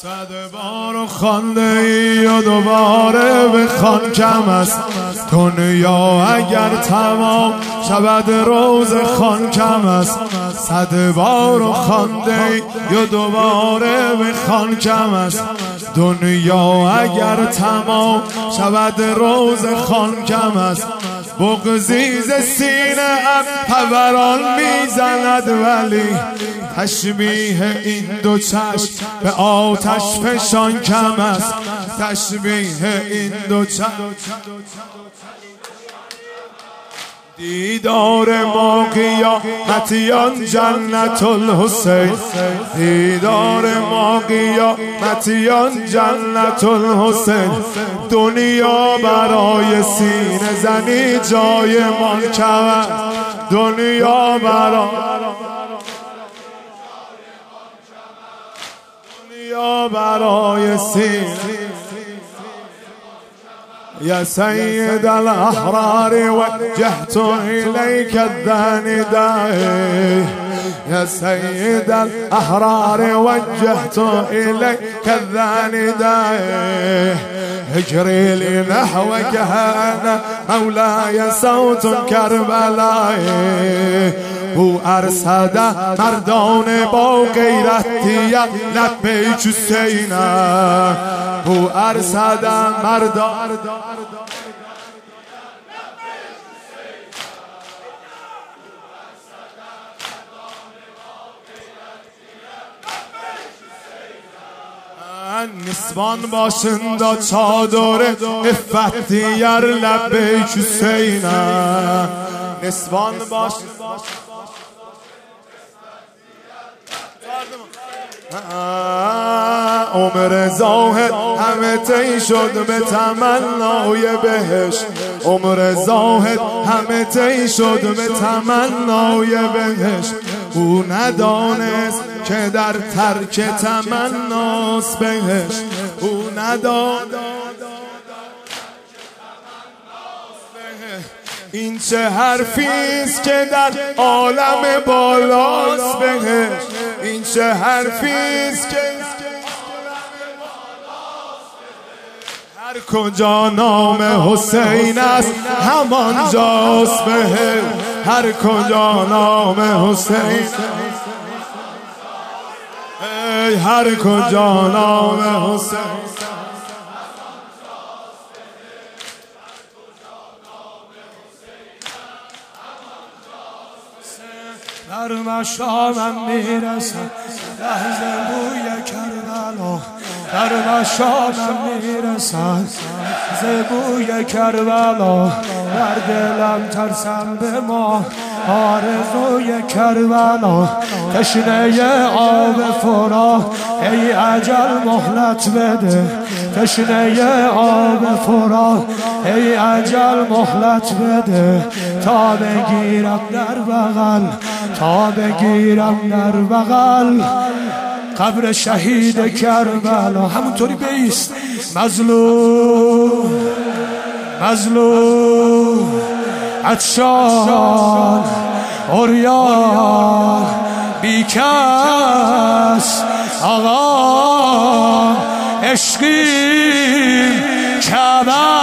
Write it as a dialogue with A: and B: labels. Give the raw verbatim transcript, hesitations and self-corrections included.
A: صد بار خانده ای و دوباره بخوان کم است. دنیا اگر تمام شود روز خان کم است. صد بار خانده ای و دوباره بخوان کم است. دنیا اگر تمام شود روز خان کم است. بغضی ز سینه ام پران میزند ولی تشبیه این دو چشم به آتش فشان کم است. تشبیه این دو چشم دیدار ما قیامتیان جنت الحسین. دیدار ما قیامتیان جنت الحسین. دنیا برای سینه زنی جای ما کم. دنیا برای دنیا برای سینه. يا سيد الأحرار وجهت إليك النداء. يا سيد الأحرار وجهت إليك النداء. اجري لي نحوك أنا مولاي صوت كربلاء. او ارصد مردان با غیرتی لبیک حسین. او ارصد مردان نسوان باشند چادر افت دیگر لبیک حسین. نسوان باشند عمر زاهد همه طی شد به تمنای بهشت. عمر زاهد همه طی شد به تمنای بهشت. او ندانست که در ترک تمناست بهشت. او ندانست این چه حرفیست که در عالم بالاست بهشت. این چه حرفیست که هر کجا نام حسین است همان جاست بهشت. هر کجا نام حسین هر کجا نام حسین در مشامم میرسد لحظه بوی کربلا. در مشامم میرسد ز بوی کربلا. در دلم ترسم به ما آرزوی کربلا. تشنه آب فرات ای اجل مهلت بده. تشنه آب فرات ای اجل مهلت بده. تا بگیرم در بغل تا بگیرم در بغل قبر شهید کربلا. همونطوری بیست. مظلوم مظلوم عطشان عریان بیکس آقا عشقی کعبه